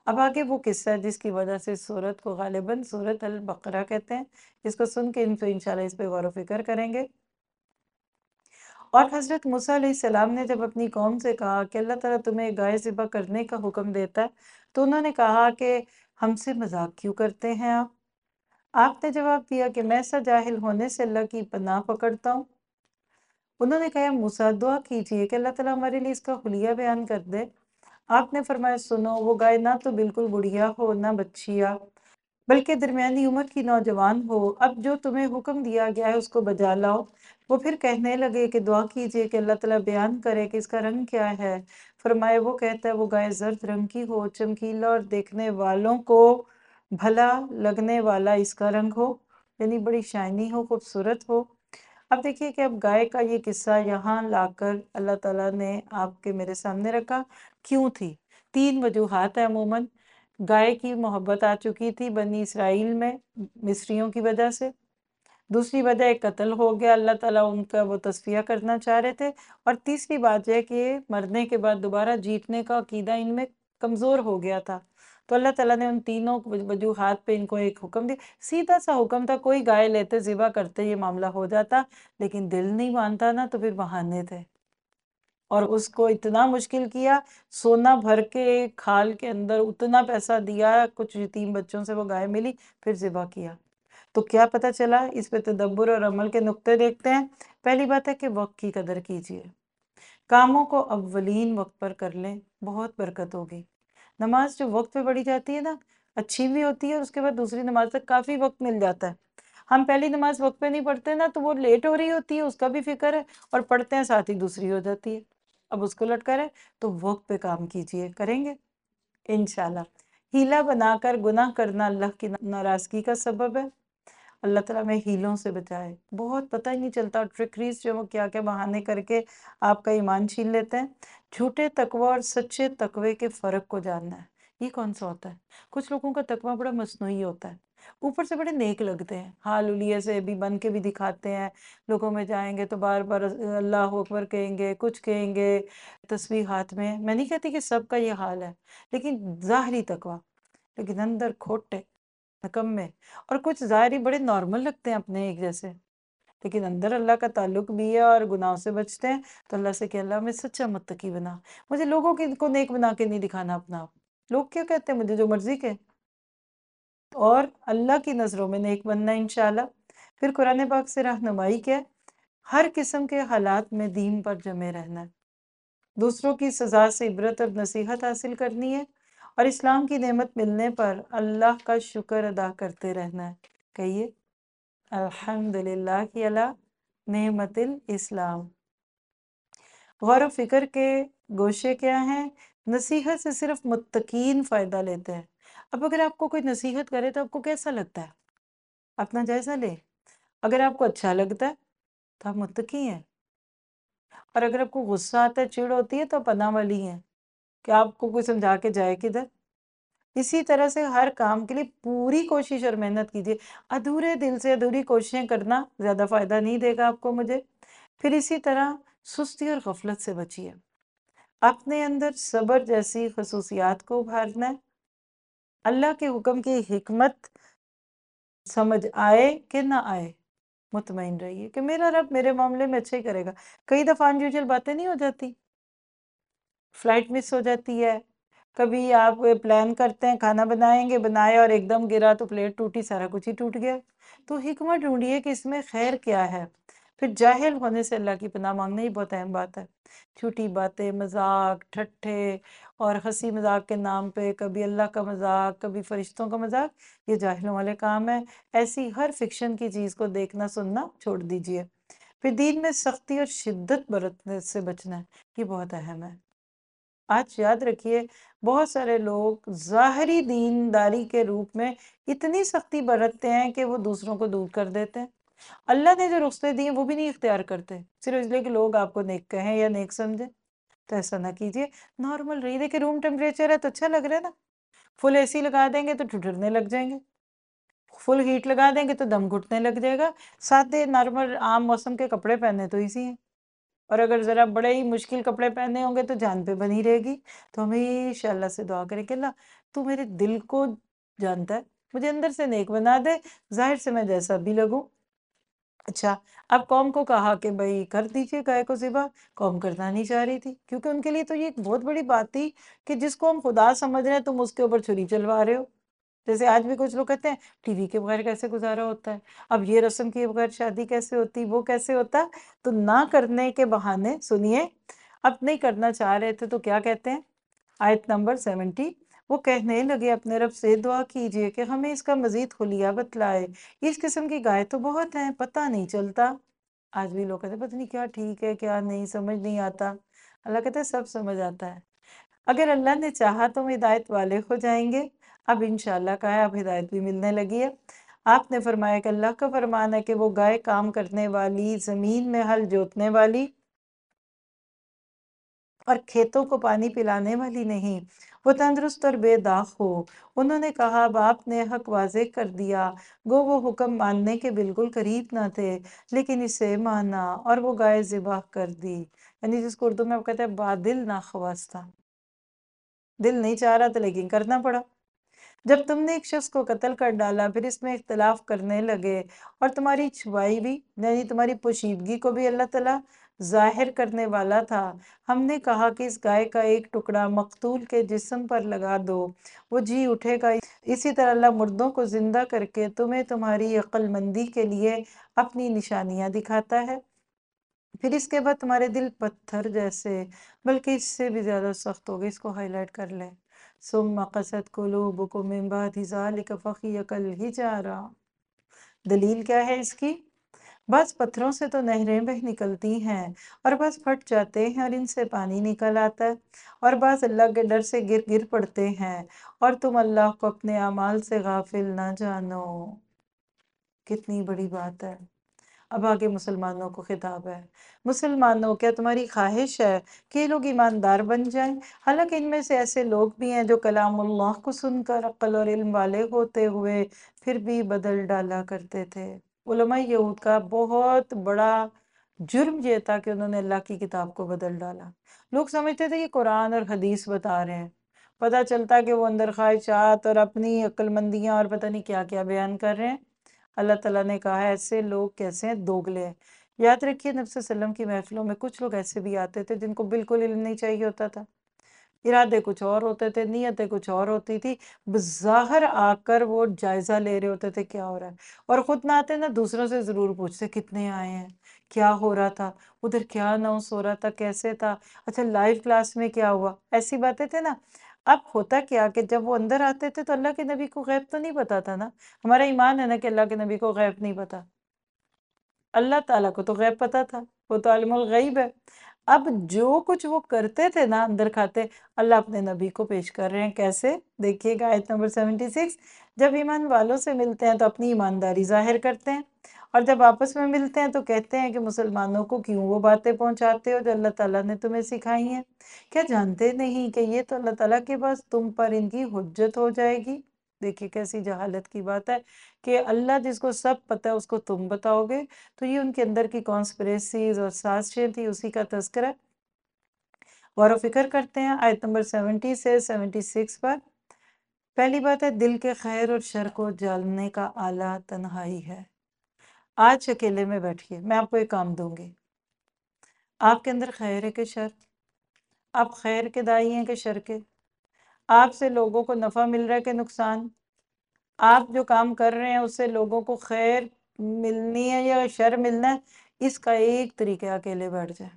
अब आगे वो किस्सा है जिसकी वजह से सूरत को गालिबन सूरत अल बकरा कहते हैं। इसको सुन के तो इंशाल्लाह इस पे गौर व फिक्र करेंगे। और हज़रत मूसा अलैहिस्सलाम ने जब अपनी कौम से कहा कि अल्लाह ताला तुम्हें गाय ज़िबह करने का हुक्म देता है, तो उन्होंने कहा कि हमसे मज़ाक क्यों करते हैं आप? आपने जवाब दिया कि मैं ऐसा जाहिल होने से अल्लाह की पनाह पकड़ता हूँ। उन्होंने कहा, "या मूसा दुआ कीजिए कि अल्लाह ताला हमारे लिए इसका हुलिया बयान कर दे।" आपने फरमाया, सुनो वो गाय ना तो बिल्कुल बुढ़िया हो, ना बच्चिया, बल्कि दरमियानी उम्र की नौजवान हो। अब जो तुम्हें हुक्म दिया गया है उसको बजा लाओ। वो फिर कहने लगे कि दुआ कीजिए कि अल्लाह ताला बयान करे कि इसका रंग क्या है। फरमाया वो कहता है वो गाय जर्द रंग की हो, चमकीला और देखने वालों को भला लगने वाला इसका रंग हो, यानी बड़ी शाइनी हो, खूबसूरत हो। अब देखिए कि अब गाय का ये किस्सा यहाँ लाकर अल्लाह ताला ने आपके मेरे सामने रखा, क्यों थी? 3 वजूहात है अमूमन। गाय की मोहब्बत आ चुकी थी बनी इसराइल में मिस्रियों की वजह से। दूसरी वजह एक कत्ल हो गया, अल्लाह ताला उनका वो तस्फिया करना चाह रहे थे। और तीसरी बात ये है कि मरने के बाद दोबारा जीतने का अकीदा इनमें कमज़ोर हो गया था। तो अल्लाह ताला ने उन तीनों वजूहात पे इनको एक हुक्म दिया। सीधा-सा हुक्म था, कोई गाय लेते, ज़िबा करते, ये मामला हो जाता, लेकिन दिल नहीं मानता ना, तो फिर बहाने थे। और उसको इतना मुश्किल किया, सोना भर के खाल के अंदर उतना पैसा दिया, कुछ यतीम बच्चों से वो गाय मिली, फिर ज़िबा किया। तो क्या पता चला, इस पे तदब्बुर और अमल के नुक्ते देखते हैं। पहली बात है कि वक़्त की कदर कीजिए। कामों को अव्वलीन वक़्त पर कर लें, बहुत बरकत होगी। नमाज़ जो वक़्त पे पढ़ी जाती है ना, अच्छी भी होती है और उसके बाद दूसरी नमाज़ तक काफ़ी वक़्त मिल जाता है। हम पहली नमाज़ वक़्त पे नहीं पढ़ते ना, तो वो लेट हो रही होती है, उसका भी फ़िक्र है और पढ़ते हैं साथ ही दूसरी हो जाती है। अब उसको लटका रहे, तो वक़्त पे काम कीजिए, करेंगे? इंशाल्लाह। हीला बनाकर गुनाह करना अल्लाह की नाराज़गी का सबब है। अल्लाह ताला हमें हीलों से बचाए। बहुत पता ही नहीं चलता ट्रिकरीज़ जो वो क्या-क्या बहाने करके आपका ईमान छीन लेते हैं। झूठे तकवा और सच्चे तकवे के फ़र्क को जानना है। ये कौन-सा होता है? कुछ लोगों का तकवा बड़ा मस्नूई होता है। ऊपर से बड़े नेक लगते हैं। हाल-हुलिये से भी बन के भी दिखाते हैं। लोगों में जाएँगे तो बार-बार अल्लाहू अकबर कहेंगे, कुछ कहेंगे, तस्बीह हाथ में। मैं नहीं कहती कि सबका ये हाल है, लेकिन ज़ाहिरी तकवा, लेकिन अंदर खोटे, निकम्मे। और कुछ ज़ाहिरी बड़े नॉर्मल लगते हैं अपने एक जैसे, लेकिन अंदर अल्लाह का ताल्लुक भी है और गुनाहों से बचते हैं। तो अल्लाह से कि अल्लाह हमें सच्चा मुत्तकी बना। मुझे लोगों की को नेक बना के नहीं दिखाना अपना आप। लोग क्या कहते हैं मुझे जो मर्ज़ी कहें, और अल्लाह की नज़रों में नेक बनना है इंशाअल्लाह। फिर कुरान पाक से रहनुमाई क्या है? हर किस्म के हालात में दीन पर जमे रहना है। दूसरों की सज़ा से इबरत और नसीहत हासिल करनी है और इस्लाम की नेमत मिलने पर अल्लाह का शुक्र अदा करते रहना है। कहिए अल्हम्दुलिल्लाहि अला नेमतिल इस्लाम। गौर व फ़िक्र के गोशे क्या हैं? नसीहत से सिर्फ़ मुत्तकीन फ़ायदा लेते हैं। अब अगर आपको कोई नसीहत करे तो आपको कैसा लगता है? अपना जायज़ा लें। अगर आपको अच्छा लगता है तो आप मुत्तकी हैं, और अगर आपको गुस्सा आता है, चिढ़ होती है, तो आप पनाह वाली हैं कि आपको कोई समझा के जाए किधर। इसी तरह से हर काम के लिए पूरी कोशिश और मेहनत कीजिए। अधूरे दिल से अधूरी कोशिशें करना ज़्यादा फ़ायदा नहीं देगा आपको मुझे। फिर इसी तरह सुस्ती और गफ़लत से बचिए। अपने अंदर सब्र जैसी ख़ुसूसियात को उभारना है। अल्लाह के हुक्म की हिकमत समझ आए कि ना आए, मुतमईन रहिए कि मेरा रब मेरे मामले में अच्छा ही करेगा। कई दफ़ा अनयूजुअल बातें नहीं हो जाती, फ्लाइट मिस हो जाती है, कभी आप प्लान करते हैं खाना बनाएँगे, बनाए और एकदम गिरा तो प्लेट टूटी, सारा कुछ ही टूट गया। तो हिकमत ढूँढिए कि इसमें ख़ैर क्या है? फिर जाहिल होने से अल्लाह की पनाह माँगना ही बहुत अहम बात है। झूठी बातें, मज़ाक, ठट्ठे और हँसी-मज़ाक के नाम पे कभी अल्लाह का मज़ाक, कभी फ़रिश्तों का मज़ाक, ये जाहिलों वाले काम हैं। ऐसी हर फ़िक्शन की चीज़ को देखना, सुनना छोड़ दीजिए। फिर दीन में सख्ती और शिद्दत बरतने से बचना है, ये बहुत अहम है। आज याद रखिए, बहुत सारे लोग ज़ाहिरी दीनदारी के रूप में इतनी सख्ती बरतते हैं कि वो दूसरों को दूर कर देते हैं। अल्लाह ने जो रुख़्सतें दी हैं वो भी नहीं इख्तियार करते, सिर्फ़ इसलिए कि लोग आपको नेक कहें या नेक समझें। तो ऐसा ना कीजिए, नॉर्मल रहिए। देखिए रूम टेम्परेचर है तो अच्छा लग रहा है ना, फुल एसी लगा देंगे तो ठिठुरने लग जाएँगे, फुल हीट लगा देंगे तो दम घुटने लग जाएगा। सादे नॉर्मल आम मौसम के कपड़े पहने तो ईज़ी है। और अगर ज़रा बड़े ही मुश्किल कपड़े पहने होंगे तो जान पे बनी रहेगी। तो हमेशा अल्लाह से दुआ करें कि अल्लाह تو میرے دل کو جانتا ہے، مجھے اندر سے نیک بنا دے، ظاہر سے میں جیسا بھی لگوں۔ اچھا، اب قوم کو کہا کہ بھائی کر دیجئے گائے کو ذبح، قوم کرنا نہیں چاہ رہی تھی، کیونکہ ان کے لیے تو یہ ایک بہت بڑی بات تھی کہ جس کو ہم خدا سمجھ رہے ہیں تم اس کے اوپر چھری چلوا رہے ہو۔ جیسے آج بھی کچھ لوگ کہتے ہیں ٹی وی کے بغیر کیسے گزارا ہوتا ہے، اب یہ رسم کے بغیر شادی کیسے ہوتی، وہ کیسے ہوتا۔ تو نہ کرنے کے بہانے سنیے، اب نہیں کرنا چاہ رہے تھے تو کیا کہتے ہیں، آیت نمبر 70، وہ کہنے لگے اپنے رب سے دعا کیجئے کہ ہمیں اس کا مزید خلیہ بتلائے، اس قسم کی گائے تو بہت ہیں، پتہ نہیں چلتا۔ آج بھی لوگ کہتے ہیں پتہ نہیں کیا ٹھیک ہے کیا نہیں، سمجھ نہیں آتا۔ اللہ کہتا ہے سب سمجھ آتا ہے، اگر اللہ نے چاہا تو ہم ہدایت والے ہو جائیں گے۔ اب انشاءاللہ کہا ہے، اب ہدایت بھی ملنے لگی ہے۔ آپ نے فرمایا کہ اللہ کا فرمان ہے کہ وہ گائے کام کرنے والی، زمین میں ہل جوتنے والی اور کھیتوں کو پانی پلانے والی نہیں، وہ تندرست اور بے داغ ہو۔ انہوں نے کہا اب آپ نے حق واضح کر دیا، گو وہ حکم ماننے کے بالکل قریب نہ تھے، لیکن اسے مانا اور وہ گائے ذبح کر دی، یعنی جس کو اردو میں کہتے ہیں بادل ناخواستہ، دل نہیں چاہ رہا تھا لیکن کرنا پڑا۔ جب تم نے ایک شخص کو قتل کر ڈالا، پھر اس میں اختلاف کرنے لگے اور تمہاری چھپائی بھی، یعنی تمہاری پوشیدگی کو بھی اللہ تعالیٰ ظاہر کرنے والا تھا، ہم نے کہا کہ اس گائے کا ایک ٹکڑا مقتول کے جسم پر لگا دو، وہ جی اٹھے گا۔ اسی طرح اللہ مردوں کو زندہ کر کے تمہیں تمہاری عقل مندی کے لیے اپنی نشانیاں دکھاتا ہے، پھر اس کے بعد تمہارے دل پتھر جیسے بلکہ اس سے بھی زیادہ سخت ہو گئے۔ اس کو ہائی لائٹ کر لیں، ثم قست قلوبکم من بعد ذلک فہی کالحجارہ۔ دلیل کیا ہے اس کی؟ بعض پتھروں سے تو نہریں بہ نکلتی ہیں اور بعض پھٹ جاتے ہیں اور ان سے پانی نکل آتا ہے، اور بعض اللہ کے ڈر سے گر گر پڑتے ہیں، اور تم اللہ کو اپنے اعمال سے غافل نہ جانو۔ کتنی بڑی بات ہے۔ اب آگے مسلمانوں کو خطاب ہے، مسلمانوں کیا تمہاری خواہش ہے کہ یہ لوگ ایماندار بن جائیں؟ حالانکہ ان میں سے ایسے لوگ بھی ہیں جو کلام اللہ کو سن کر عقل اور علم والے ہوتے ہوئے پھر بھی بدل ڈالا کرتے تھے۔ علماء یہود کا بہت بڑا جرم یہ تھا کہ انہوں نے اللہ کی کتاب کو بدل ڈالا۔ لوگ سمجھتے تھے کہ قرآن اور حدیث بتا رہے ہیں، پتہ چلتا کہ وہ اندر خواہشات اور اپنی عقل مندیاں اور پتہ نہیں کیا کیا بیان کر رہے ہیں۔ اللہ تعالیٰ نے کہا ہے ایسے لوگ کیسے ہیں، دوگلے ہیں۔ یاد رکھیے نبی صلی اللہ علیہ وسلم کی محفلوں میں کچھ لوگ ایسے بھی آتے تھے جن کو بالکل علم نہیں چاہیے ہوتا تھا، ارادے کچھ اور ہوتے تھے، نیتیں کچھ اور ہوتی تھی، بظاہر آ کر وہ جائزہ لے رہے ہوتے تھے کیا ہو رہا ہے، اور خود نہ آتے نہ دوسروں سے ضرور پوچھتے کتنے آئے ہیں، کیا ہو رہا تھا ادھر، کیا اناؤنس ہو رہا تھا، کیسے تھا، اچھا لائیو کلاس میں کیا ہوا، ایسی باتیں تھے نا۔ اب ہوتا کیا کہ جب وہ اندر آتے تھے تو اللہ کے نبی کو غیب تو نہیں پتا تھا نا، ہمارا ایمان ہے نا کہ اللہ کے نبی کو غیب نہیں پتا، اللہ تعالیٰ کو تو غیب پتا تھا، وہ تو عالم الغیب ہے۔ اب جو کچھ وہ کرتے تھے نا اندر کھاتے، اللہ اپنے نبی کو پیش کر رہے ہیں کیسے، دیکھیے گا آیت نمبر 76، جب ایمان والوں سے ملتے ہیں تو اپنی ایمانداری ظاہر کرتے ہیں، اور جب آپس میں ملتے ہیں تو کہتے ہیں کہ مسلمانوں کو کیوں وہ باتیں پہنچاتے ہو جو اللہ تعالیٰ نے تمہیں سکھائی ہیں، کیا جانتے نہیں کہ یہ تو اللہ تعالیٰ کے پاس تم پر ان کی حجت ہو جائے گی۔ دیکھیے کیسی جہالت کی بات ہے کہ اللہ جس کو سب پتہ ہے اس کو تم بتاؤ گے، تو یہ ان کے اندر کی کانسپریسیز اور سازشیں تھی، اسی کا تذکرہ۔ غور و فکر کرتے ہیں آیت نمبر 70 سے 76 پر۔ پہلی بات ہے دل کے خیر اور شر کو جاننے کا آلہ تنہائی ہے۔ آج اکیلے میں بیٹھیے، میں آپ کو ایک کام دوں گی، آپ کے اندر خیر ہے کہ شر؟ آپ خیر کے دائی ہیں کہ شر کے؟ آپ سے لوگوں کو نفع مل رہا ہے کہ نقصان؟ آپ جو کام کر رہے ہیں اس سے لوگوں کو خیر ملنی ہے یا شر ملنا ہے؟ اس کا ایک طریقہ اکیلے بیٹھ جائیں،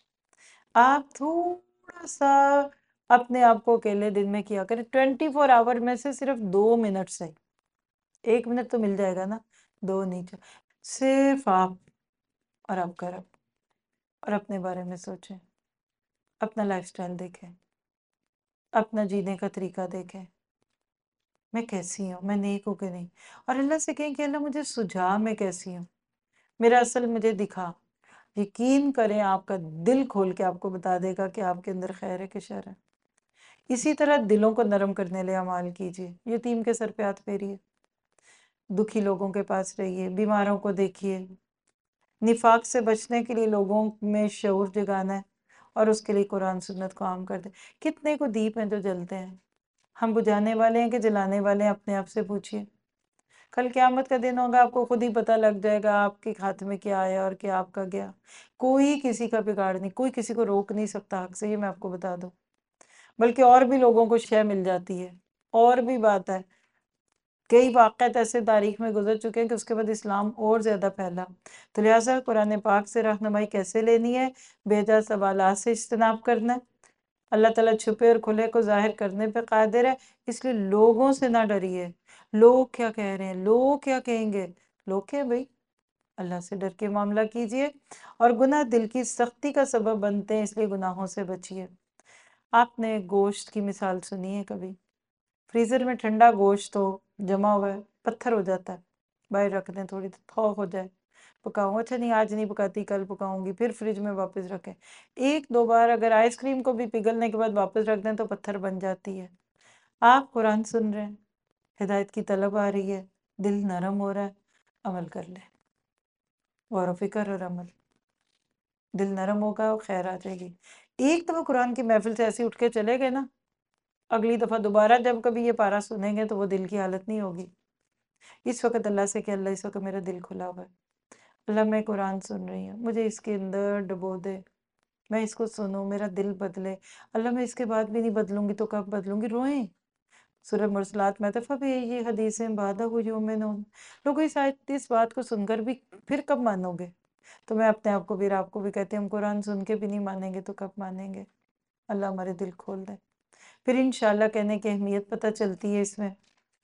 آپ تھوڑا سا اپنے آپ کو اکیلے دن میں کیا کریں، 24 آور میں سے صرف 2 منٹ سے، 1 منٹ تو مل جائے گا نا، 2 نہیں، صرف آپ اور آپ کا رب، اور اپنے بارے میں سوچیں، اپنا لائف سٹائل دیکھیں، اپنا جینے کا طریقہ دیکھیں، میں کیسی ہوں، میں نیک ہوں کہ نہیں، اور اللہ سے کہیں کہ اللہ مجھے سجھا میں کیسی ہوں، میرا اصل مجھے دکھا۔ یقین کریں آپ کا دل کھول کے آپ کو بتا دے گا کہ آپ کے اندر خیر ہے کہ شر ہے۔ اسی طرح دلوں کو نرم کرنے لئے اعمال کیجئے، یتیم کے سر پہ ہاتھ پھیریے، دکھی لوگوں کے پاس رہیے، بیماروں کو دیکھیے، نفاق سے بچنے کے لیے لوگوں میں شعور جگانا ہے، اور اس کے لیے قرآن سنت کو عام کر دیں۔ کتنے کو دیپ ہیں جو جلتے ہیں، ہم بجھانے والے ہیں کہ جلانے والے ہیں؟ اپنے آپ سے پوچھیے۔ کل قیامت کا دن ہوگا، آپ کو خود ہی پتہ لگ جائے گا آپ کے ہاتھ میں کیا آیا اور کیا آپ کا گیا۔ کوئی کسی کا بگاڑ نہیں، کوئی کسی کو روک نہیں سکتا حق سے، یہ میں آپ کو بتا دوں۔ بلکہ اور بھی لوگوں کو شے مل جاتی ہے، اور بھی بات ہے۔ کئی واقعات ایسے تاریخ میں گزر چکے ہیں کہ اس کے بعد اسلام اور زیادہ پھیلا۔ تو لہٰذا قرآن پاک سے رہنمائی کیسے لینی ہے؟ بے جا سوالات سے اجتناب کرنا ہے۔ اللہ تعالیٰ چھپے اور کھلے کو ظاہر کرنے پہ قادر ہے، اس لیے لوگوں سے نہ ڈریے۔ لوگ کیا کہہ رہے ہیں، لوگ کیا کہیں گے؟ لوگ کیا بھائی، اللہ سے ڈر کے معاملہ کیجئے۔ اور گناہ دل کی سختی کا سبب بنتے ہیں، اس لیے گناہوں سے بچیے۔ آپ نے گوشت کی مثال سنی ہے کبھی؟ فریزر میں ٹھنڈا گوشت ہو، جمع ہوا ہے، پتھر ہو جاتا ہے، باہر رکھ دیں تھوڑی تھوک ہو جائے، پکاؤں، اچھا نہیں آج نہیں پکاتی کل پکاؤں گی، پھر فریج میں واپس رکھیں۔ ایک دو بار اگر آئس کریم کو بھی پگھلنے کے بعد واپس رکھ دیں تو پتھر بن جاتی ہے۔ آپ قرآن سن رہے ہیں، ہدایت کی طلب آ رہی ہے، دل نرم ہو رہا ہے، عمل کر لیں، غور و فکر اور عمل۔ دل نرم ہوگا اور خیر آ جائے گی۔ ایک دفعہ قرآن کی محفل سے ایسے اٹھ کے چلے گئے نا، اگلی دفعہ دوبارہ جب کبھی یہ پارہ سنیں گے تو وہ دل کی حالت نہیں ہوگی۔ اس وقت اللہ سے کہ اللہ اس وقت میرا دل کھلا ہوا ہے، اللہ میں قرآن سن رہی ہوں، مجھے اس کے اندر ڈبو دے، میں اس کو سنوں، میرا دل بدلے۔ اللہ میں اس کے بعد بھی نہیں بدلوں گی تو کب بدلوں گی؟ روئیں۔ سورہ مرسلات میں فَبِأَيِّ حَدِيثٍ بَعْدَهُ يُؤْمِنُونَ۔ لوگوں اس بات کو سن کر بھی پھر کب مانو گے؟ تو میں اپنے آپ کو بھی اور آپ کو بھی کہتی ہوں، ہم قرآن سن کے بھی نہیں مانیں گے تو کب مانیں گے؟ اللہ ہمارے دل کھول دے، پھر انشاءاللہ کہنے کی اہمیت پتہ چلتی ہے۔ اس میں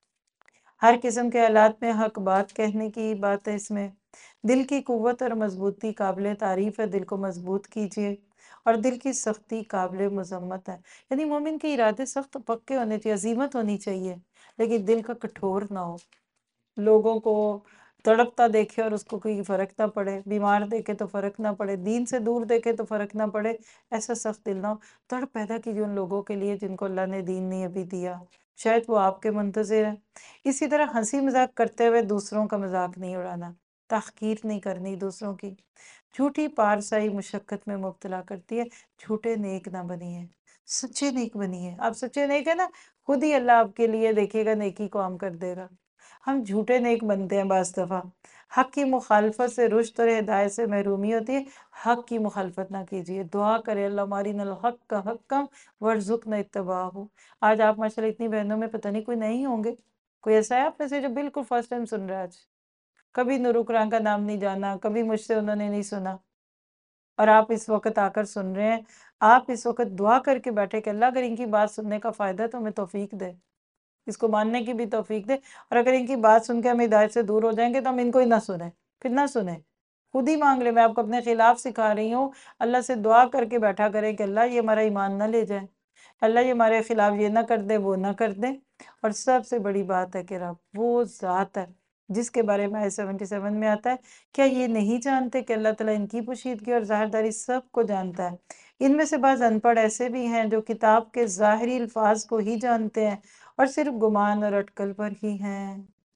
ہر قسم کے حالات میں حق بات کہنے کی بات ہے۔ اس میں دل کی قوت اور مضبوطی قابل تعریف ہے، دل کو مضبوط کیجیے۔ اور دل کی سختی قابل مذمت ہے، یعنی مومن کے ارادے سخت پکے ہونے چاہیے، عزیمت ہونی چاہیے، لیکن دل کا کٹھور نہ ہو۔ لوگوں کو تڑپتا دیکھے اور اس کو کوئی فرق نہ پڑے، بیمار دیکھے تو فرق نہ پڑے، دین سے دور دیکھے تو فرق نہ پڑے، ایسا سخت دل نہ ہو۔ تڑپ پیدا کیجیے ان لوگوں کے لیے جن کو اللہ نے دین نہیں ابھی دیا، شاید وہ آپ کے منتظر ہیں۔ اسی طرح ہنسی مذاق کرتے ہوئے دوسروں کا مذاق نہیں اڑانا، تحقیر نہیں کرنی دوسروں کی۔ جھوٹی پارسائی مشقت میں مبتلا کرتی ہے، جھوٹے نیک نہ بنیے، سچے نیک بنیے۔ آپ سچے نیک ہے نا، خود ہی اللہ آپ کے لیے دیکھے گا، نیکی کو عام کر دے گا۔ ہم جھوٹے نیک بنتے ہیں بعض دفعہ، حق کی مخالفت سے رشد اور ہدایت سے محرومی ہوتی ہے۔ حق کی مخالفت نہ کیجیے، دعا کرے اللہ مارنا الحق حقا وارزقنا اتباعہ۔ آج آپ ماشاءاللہ اتنی بہنوں میں پتہ نہیں کوئی نہیں ہوں گے، کوئی ایسا ہے آپ میں سے جو بالکل فرسٹ ٹائم سن رہا ہے؟ آج کبھی نور قرآن کا نام نہیں جانا، کبھی مجھ سے انہوں نے نہیں سنا، اور آپ اس وقت آ کر سن رہے ہیں۔ آپ اس وقت دعا کر کے بیٹھے کہ اللہ اگر ان کی بات سننے کا فائدہ ہے تو ہمیں توفیق دے، اس کو ماننے کی بھی توفیق دے، اور اگر ان کی بات سن کے ہم ہدایت سے دور ہو جائیں گے تو ہم ان کو ہی نہ سنیں، پھر نہ سنیں، خود ہی مانگ لیں۔ میں آپ کو اپنے خلاف سکھا رہی ہوں، اللہ سے دعا کر کے بیٹھا کریں کہ اللہ یہ ہمارا ایمان نہ لے جائے، اللہ یہ ہمارے خلاف یہ نہ کر دے، وہ نہ کر دے۔ اور سب سے بڑی بات ہے کہ رب وہ ذات ہے جس کے بارے میں 77 میں آتا ہے، کیا یہ نہیں جانتے کہ اللہ تعالیٰ ان کی پوشیدگی اور ظاہرداری سب کو جانتا ہے؟ ان میں سے بعض ان پڑھ ایسے بھی ہیں جو کتاب کے ظاہری الفاظ کو ہی جانتے ہیں اور صرف گمان اور اٹکل پر ہی ہیں۔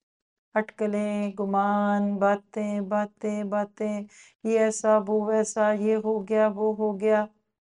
اٹکلیں، گمان، باتیں باتیں باتیں، یہ ایسا وہ ویسا، یہ ہو گیا وہ ہو گیا۔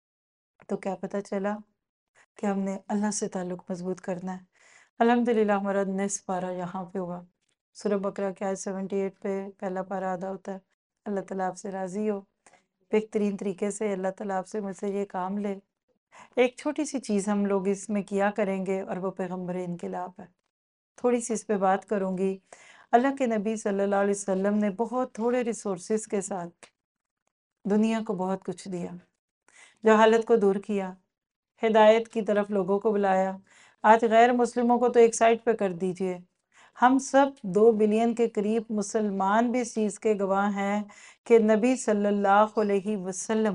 تو کیا پتہ چلا کہ ہم نے اللہ سے تعلق مضبوط کرنا ہے۔ الحمدللہ ہمارا نصف پارہ یہاں پہ ہوا۔ سورہ بقرہ کی آیت 78 پہ پہلا پارہ ادا ہوتا ہے۔ اللہ تعالیٰ آپ سے راضی ہو، بہترین طریقے سے اللہ تعالیٰ آپ سے مجھ سے یہ کام لے۔ ایک چھوٹی سی چیز ہم لوگ اس میں کیا کریں گے اور وہ پیغمبر انقلاب ہے، تھوڑی سی اس پہ بات کروں گی۔ اللہ کے نبی صلی اللہ علیہ وسلم نے بہت تھوڑے ریسورسز کے ساتھ دنیا کو بہت کچھ دیا، جہالت کو دور کیا، ہدایت کی طرف لوگوں کو بلایا۔ آج غیر مسلموں کو تو ایک سائڈ پہ کر دیجئے، ہم سب 2 بلین کے قریب مسلمان بھی اس چیز کے گواہ ہیں کہ نبی صلی اللہ علیہ وسلم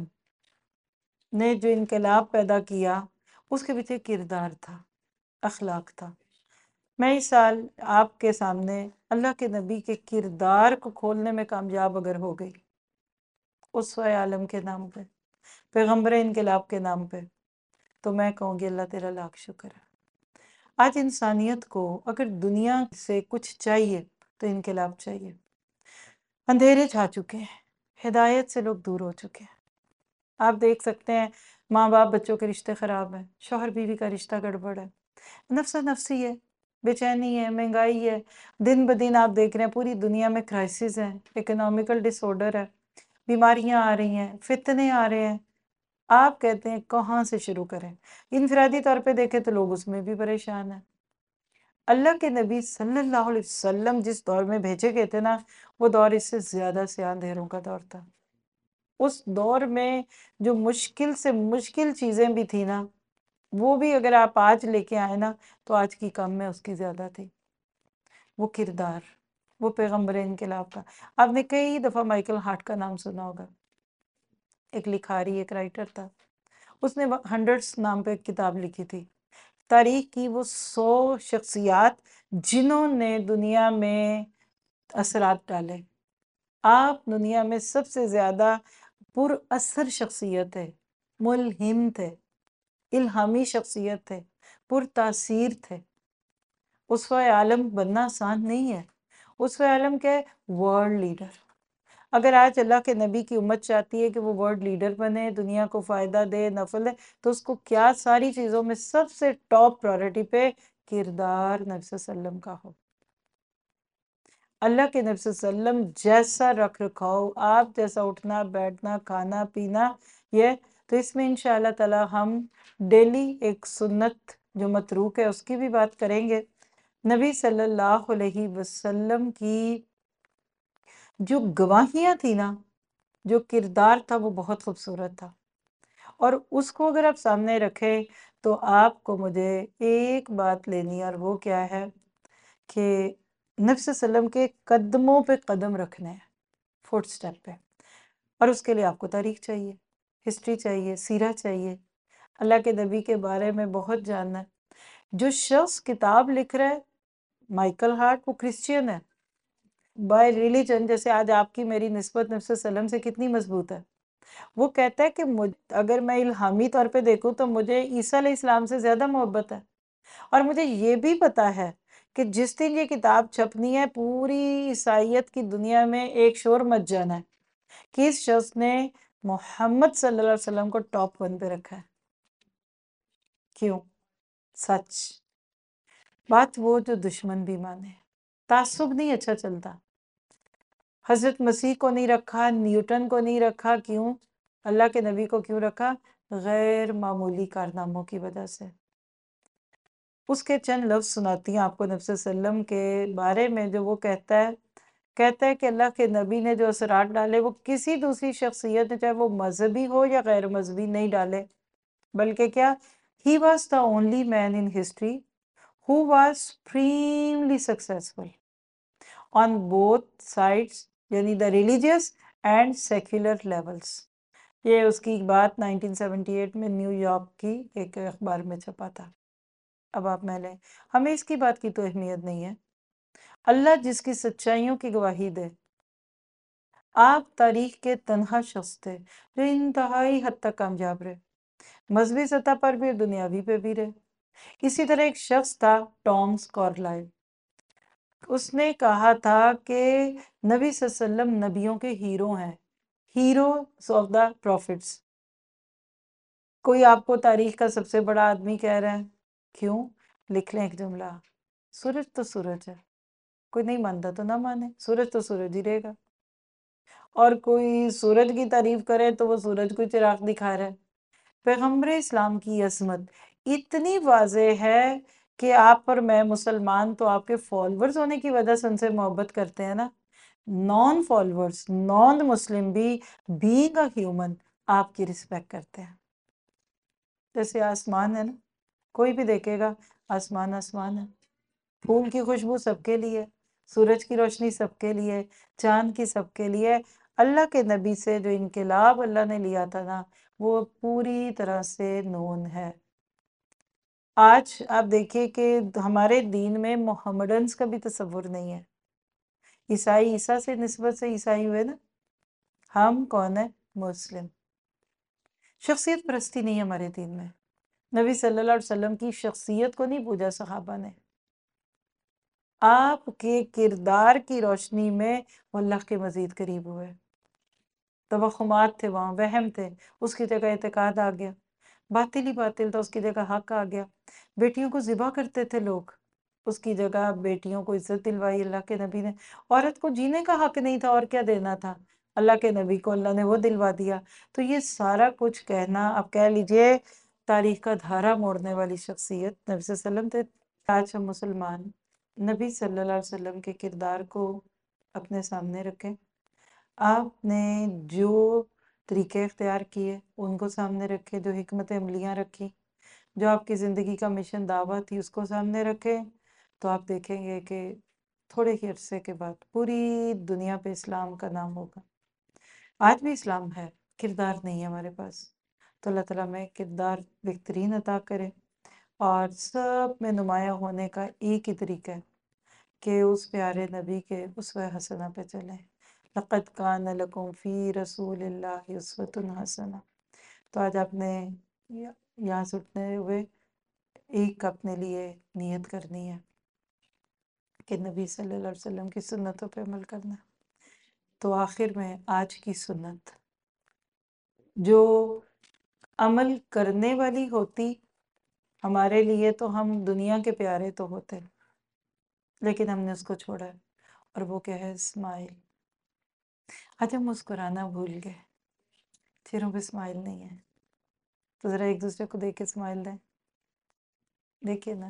نے جو انقلاب پیدا کیا اس کے پیچھے کردار تھا، اخلاق تھا۔ میں اس سال آپ کے سامنے اللہ کے نبی کے کردار کو کھولنے میں کامیاب اگر ہو گئی، اسوہ عالم کے نام پہ، پیغمبر انقلاب کے نام پہ، تو میں کہوں گی اللہ تیرا لاکھ شکر ہے۔ آج انسانیت کو اگر دنیا سے کچھ چاہیے تو انقلاب چاہیے۔ اندھیرے چھا چکے ہیں، ہدایت سے لوگ دور ہو چکے ہیں۔ آپ دیکھ سکتے ہیں ماں باپ بچوں کے رشتے خراب ہیں، شوہر بیوی کا رشتہ گڑبڑ ہے، نفس نفسی ہے، بے چینی ہے، مہنگائی ہے، دن بدن آپ دیکھ رہے ہیں پوری دنیا میں کرائسس ہیں، اکنامیکل ڈس آرڈر ہے، بیماریاں آ رہی ہیں، فتنے آ رہے ہیں۔ آپ کہتے ہیں کہاں سے شروع کریں؟ انفرادی طور پہ دیکھیں تو لوگ اس میں بھی پریشان ہیں۔ اللہ کے نبی صلی اللہ علیہ وسلم جس دور میں بھیجے گئے تھے نا، وہ دور اس سے زیادہ سے اندھیروں کا دور تھا۔ اس دور میں جو مشکل سے مشکل چیزیں بھی تھی نا، وہ بھی اگر آپ آج لے کے آئے نا تو آج کی کم میں اس کی زیادہ تھی۔ وہ کردار، وہ پیغمبر انقلاب کا۔ آپ نے کئی دفعہ مائیکل ہارٹ کا نام سنا ہوگا، ایک لکھاری، ایک رائٹر تھا۔ اس نے ہنڈرڈس نام پہ ایک کتاب لکھی تھی، تاریخ کی وہ 100 شخصیات جنہوں نے دنیا میں اثرات ڈالے۔ آپ دنیا میں سب سے زیادہ پر اثر شخصیت ہے، ملہم تھے، الہامی شخصیت تھے، پر تاثیر تھے۔ اسوہ عالم بننا آسان نہیں ہے۔ اسوہ عالم کیا ہے؟ World leader. اگر آج اللہ کے نبی کی امت چاہتی ہے کہ وہ ورلڈ لیڈر بنے، دنیا کو فائدہ دے، نفع دے، تو اس کو کیا ساری چیزوں میں سب سے ٹاپ پرائورٹی پہ کردار نبی صلی اللہ علیہ وسلم کا ہو۔ اللہ کے نبی صلی اللہ علیہ وسلم جیسا رکھ رکھاؤ، آپ جیسا اٹھنا بیٹھنا کھانا پینا، یہ تو اس میں انشاءاللہ تعالی ہم ڈیلی ایک سنت جو متروک ہے اس کی بھی بات کریں گے۔ نبی صلی اللہ علیہ وسلم کی جو گواہیاں تھی نا، جو کردار تھا، وہ بہت خوبصورت تھا، اور اس کو اگر آپ سامنے رکھیں تو آپ کو مجھے ایک بات لینی ہے، اور وہ کیا ہے کہ نبی صلی اللہ علیہ وسلم کے قدموں پہ قدم رکھنے ہیں، فوٹ سٹیپ پہ، اور اس کے لیے آپ کو تاریخ چاہیے، ہسٹری چاہیے، سیرہ چاہیے، اللہ کے نبی کے بارے میں بہت جاننا ہے۔ جو شخص کتاب لکھ رہا ہے مائیکل ہارٹ، وہ کرسچین ہے بائی ریلیجن، جیسے آج آپ کی میری نسبت نبی صلی اللہ علیہ وسلم سے کتنی مضبوط ہے۔ وہ کہتا ہے کہ اگر میں الہامی طور پہ دیکھوں تو مجھے عیسیٰ علیہ السلام سے زیادہ محبت ہے، اور مجھے یہ بھی پتا ہے کہ جس دن یہ کتاب چھپنی ہے پوری عیسائیت کی دنیا میں ایک شور مچ جانا ہے کہ اس شخص نے محمد صلی اللہ علیہ وسلم کو ٹاپ 1 پہ رکھا ہے۔ کیوں؟ سچ بات وہ جو دشمن بھی مانے۔ تعصب نہیں اچھا چلتا۔ حضرت مسیح کو نہیں رکھا، نیوٹن کو نہیں رکھا، کیوں؟ اللہ کے نبی کو کیوں رکھا؟ غیر معمولی کارناموں کی وجہ سے۔ اس کے چند لفظ سناتی ہیں آپ کو نبی صلی اللہ علیہ وسلم کے بارے میں، جو وہ کہتا ہے کہ اللہ کے نبی نے جو اثرات ڈالے وہ کسی دوسری شخصیت نے، چاہے وہ مذہبی ہو یا غیر مذہبی، نہیں ڈالے، بلکہ کیا؟ He was the only man in history who was supremely successful on both sides، یعنی the religious and secular levels۔ یہ اس کی بات 1978 میں نیو یارک کی ایک اخبار میں چھپا تھا۔ اب آپ میں لیں، ہمیں اس کی بات کی تو اہمیت نہیں ہے۔ اللہ جس کی سچائیوں کی گواہی دے۔ آپ تاریخ کے تنہا شخص تھے جو انتہائی حد تک کامیاب رہے، مذہبی سطح پر بھی اور دنیاوی پہ بھی رہے۔ اسی طرح ایک شخص تھا ٹامس کارلائل، اس نے کہا تھا کہ نبی صلی اللہ علیہ وسلم نبیوں کے ہیرو ہیں، ہیروز آف دا پروفٹس۔ کوئی آپ کو تاریخ کا سب سے بڑا آدمی کہہ رہا ہے، کیوں؟ لکھ لیں ایک جملہ، سورج تو سورج ہے، کوئی نہیں مانتا تو نہ مانے، سورج تو سورج ہی رہے گا۔ اور کوئی سورج کی تعریف کرے تو وہ سورج کو چراغ دکھا رہا ہے۔ پیغمبر اسلام کی عظمت اتنی واضح ہے کہ آپ اور میں مسلمان تو آپ کے فالورز ہونے کی وجہ سے ان سے محبت کرتے ہیں نا، نان فالورز، نان مسلم بھی بینگ اے ہیومن آپ کی رسپیکٹ کرتے ہیں۔ جیسے آسمان ہے نا، کوئی بھی دیکھے گا آسمان آسمان ہے، پھول کی خوشبو سب کے لیے، سورج کی روشنی سب کے لیے، چاند کی سب کے لیے۔ اللہ کے نبی سے جو انقلاب اللہ نے لیا تھا نا، وہ پوری طرح سے نون ہے۔ آج آپ دیکھیے کہ ہمارے دین میں محمڈنز کا بھی تصور نہیں ہے۔ عیسائی عیسیٰ سے نسبت سے عیسائی ہوئے نا، ہم کون ہیں؟ مسلم۔ شخصیت پرستی نہیں ہے ہمارے دین میں۔ نبی صلی اللہ علیہ وسلم کی شخصیت کو نہیں پوجا صحابہ نے، آپ کے کردار کی روشنی میں وہ اللہ کے مزید قریب ہوئے۔ توہمات تھے وہاں، وہم تھے، اس کی جگہ اعتقاد آ گیا۔ باطل ہی باطل تھا، اس کی جگہ حق آ گیا۔ بیٹیوں کو ذبح کرتے تھے لوگ، اس کی جگہ بیٹیوں کو عزت دلوائی اللہ کے نبی نے۔ عورت کو جینے کا حق نہیں تھا، اور کیا دینا تھا؟ اللہ کے نبی کو اللہ نے وہ دلوا دیا۔ تو یہ سارا کچھ کہنا، آپ کہہ لیجئے تاریخ کا دھارا موڑنے والی شخصیت نبی صلی اللہ علیہ وسلم تھے۔ آج ہم مسلمان نبی صلی اللہ علیہ وسلم کے کردار کو اپنے سامنے رکھیں۔ آپ نے جو طریقے اختیار کیے ان کو سامنے رکھے، جو حکمت عملیاں رکھی، جو آپ کی زندگی کا مشن دعوت تھی اس کو سامنے رکھے، تو آپ دیکھیں گے کہ تھوڑے ہی عرصے کے بعد پوری دنیا پہ اسلام کا نام ہوگا۔ آج بھی اسلام ہے، کردار نہیں ہے ہمارے پاس، تو اللہ تعالیٰ میں کردار بہترین عطا کرے۔ اور سب میں نمایاں ہونے کا ایک ہی طریقہ ہے کہ اس پیارے نبی کے اسوہ حسنہ پہ چلیں۔ لَقَدْ كَانَ لَكُمْ فِي رَسُولِ اللَّهِ أُسْوَةٌ حَسَنَةٌ۔ تو آج آپ نے یہاں سے اٹھنے ہوئے ایک اپنے لیے نیت کرنی ہے کہ نبی صلی اللہ علیہ وسلم کی سنتوں پہ عمل کرنا ہے۔ تو آخر میں آج کی سنت جو عمل کرنے والی ہوتی ہمارے لیے، تو ہم دنیا کے پیارے تو ہوتے، لیکن ہم نے اس کو چھوڑا ہے، اور وہ کیا ہے؟ اسمائل۔ آج ہم مسکرانا بھول گئے، چہروں پہ اسمائل نہیں ہے۔ تو ذرا ایک دوسرے کو دیکھ کے اسمائل دیں، دیکھیے نا۔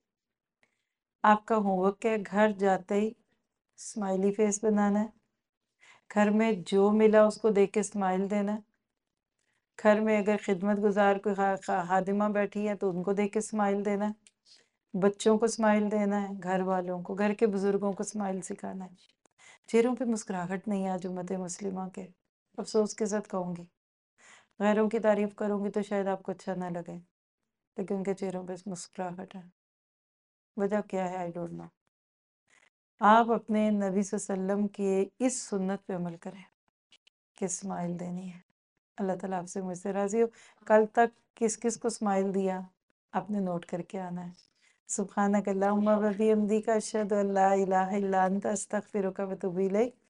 آپ کا ہوم ورک ہے، گھر جاتے ہی اسمائلی فیس بنانا ہے، گھر میں جو ملا اس کو دیکھ کے اسمائل دینا ہے، گھر میں اگر خدمت گزار کوئی خادمہ بیٹھی ہے تو ان کو دیکھ کے اسمائل دینا ہے، بچوں کو اسمائل دینا ہے، گھر والوں کو، گھر کے بزرگوں کو اسمائل سکھانا ہے۔ چہروں پہ مسکراہٹ نہیں ہے آج امت مسلمہ کے، افسوس کے ساتھ کہوں گی۔ غیروں کی تعریف کروں گی تو شاید آپ کو اچھا نہ لگے، لیکن ان کے چہروں پہ مسکراہٹ ہے۔ وجہ کیا ہے؟ I don't know. آپ اپنے نبی صلی اللہ علیہ وسلم کی اس سنت پہ عمل کریں کہ اسمائل دینی ہے۔ اللہ تعالیٰ آپ سے مجھ سے راضی ہو۔ کل تک کس کس کو اسمائل دیا آپ نے نوٹ کر کے آنا ہے۔ سبحانک اللہم و بحمدک اشہد ان لا الہ الا انت استغفرک و اتوب الیک۔